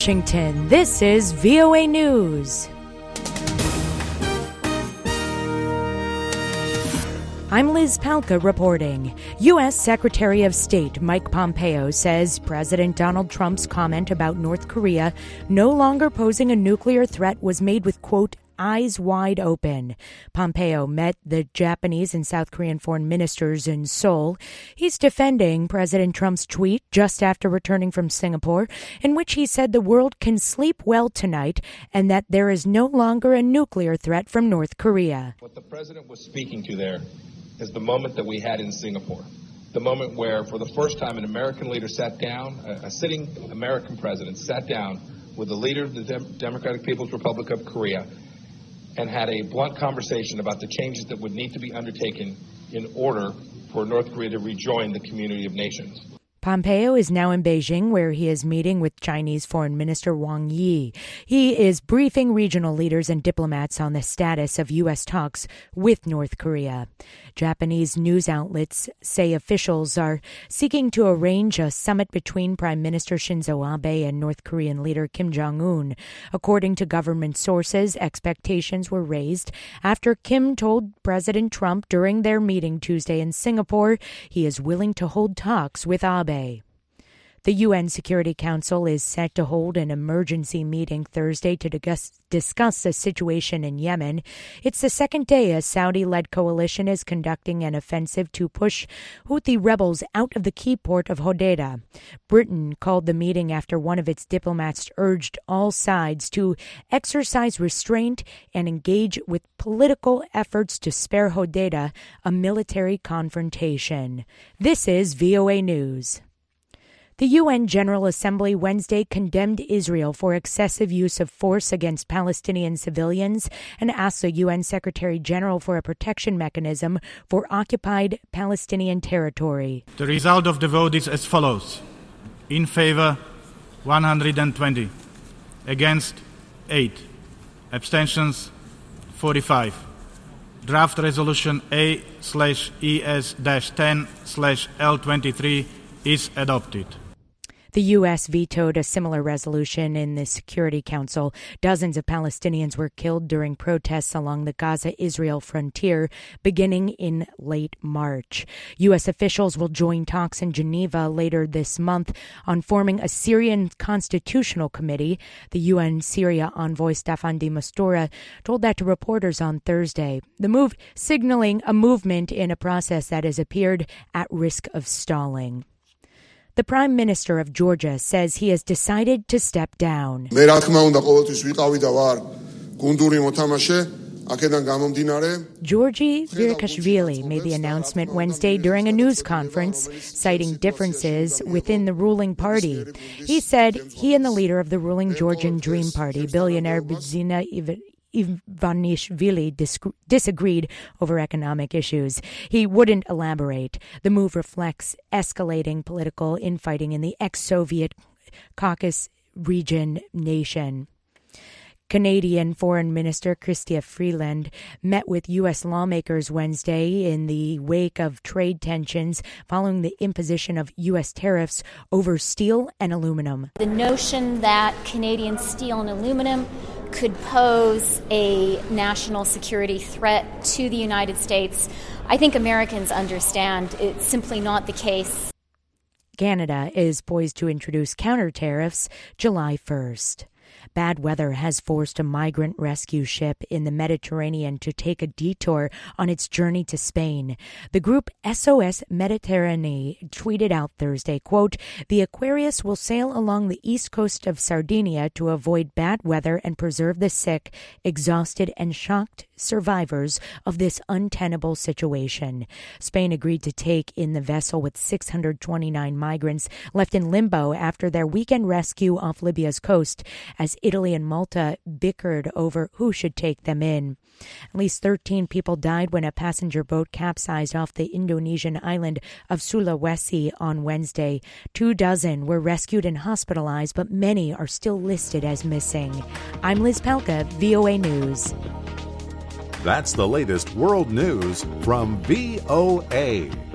Washington, this is VOA News. I'm Liz Palka reporting. U.S. Secretary of State Mike Pompeo says President Donald Trump's comment about North Korea no longer posing a nuclear threat was made with, quote, eyes wide open. Pompeo met the Japanese and South Korean foreign ministers in Seoul. He's defending President Trump's tweet just after returning from Singapore, in which he said the world can sleep well tonight and that there is no longer a nuclear threat from North Korea. What the president was speaking to there is the moment that we had in Singapore. The moment where, for the first time, an American leader sat down, a sitting American president sat down with the leader of the Democratic People's Republic of Korea and had a blunt conversation about the changes that would need to be undertaken in order for North Korea to rejoin the community of nations. Pompeo is now in Beijing, where he is meeting with Chinese Foreign Minister Wang Yi. He is briefing regional leaders and diplomats on the status of U.S. talks with North Korea. Japanese news outlets say officials are seeking to arrange a summit between Prime Minister Shinzo Abe and North Korean leader Kim Jong-un. According to government sources, expectations were raised after Kim told President Trump during their meeting Tuesday in Singapore he is willing to hold talks with Abe. The UN Security Council is set to hold an emergency meeting Thursday to discuss the situation in Yemen. It's the second day a Saudi-led coalition is conducting an offensive to push Houthi rebels out of the key port of Hodeidah. Britain called the meeting after one of its diplomats urged all sides to exercise restraint and engage with political efforts to spare Hodeidah a military confrontation. This is VOA News. The UN General Assembly Wednesday condemned Israel for excessive use of force against Palestinian civilians and asked the UN Secretary General for a protection mechanism for occupied Palestinian territory. The result of the vote is as follows. In favor, 120. Against, 8. Abstentions, 45. Draft Resolution A/ES-10/L23 is adopted. The U.S. vetoed a similar resolution in the Security Council. Dozens of Palestinians were killed during protests along the Gaza-Israel frontier beginning in late March. U.S. officials will join talks in Geneva later this month on forming a Syrian constitutional committee. The UN Syria envoy Staffan de Mistura told that to reporters on Thursday. The move signaling a movement in a process that has appeared at risk of stalling. The Prime Minister of Georgia says he has decided to step down. Georgi Virkashvili made the announcement Wednesday during a news conference, citing differences within the ruling party. He said he and the leader of the ruling Georgian Dream Party, billionaire Bidzina Ivanishvili, disagreed over economic issues. He wouldn't elaborate. The move reflects escalating political infighting in the ex-Soviet Caucasus region nation. Canadian Foreign Minister Chrystia Freeland met with U.S. lawmakers Wednesday in the wake of trade tensions following the imposition of U.S. tariffs over steel and aluminum. The notion that Canadian steel and aluminum could pose a national security threat to the United States, I think Americans understand it's simply not the case. Canada is poised to introduce counter tariffs July 1st. Bad weather has forced a migrant rescue ship in the Mediterranean to take a detour on its journey to Spain. The group SOS Mediterranee tweeted out Thursday, quote, "The Aquarius will sail along the east coast of Sardinia to avoid bad weather and preserve the sick, exhausted, and shocked survivors of this untenable situation." Spain agreed to take in the vessel with 629 migrants left in limbo after their weekend rescue off Libya's coast, as Italy and Malta bickered over who should take them in. At least 13 people died when a passenger boat capsized off the Indonesian island of Sulawesi on Wednesday. 24 were rescued and hospitalized, but many are still listed as missing. I'm Liz Palka, VOA News. That's the latest world news from VOA.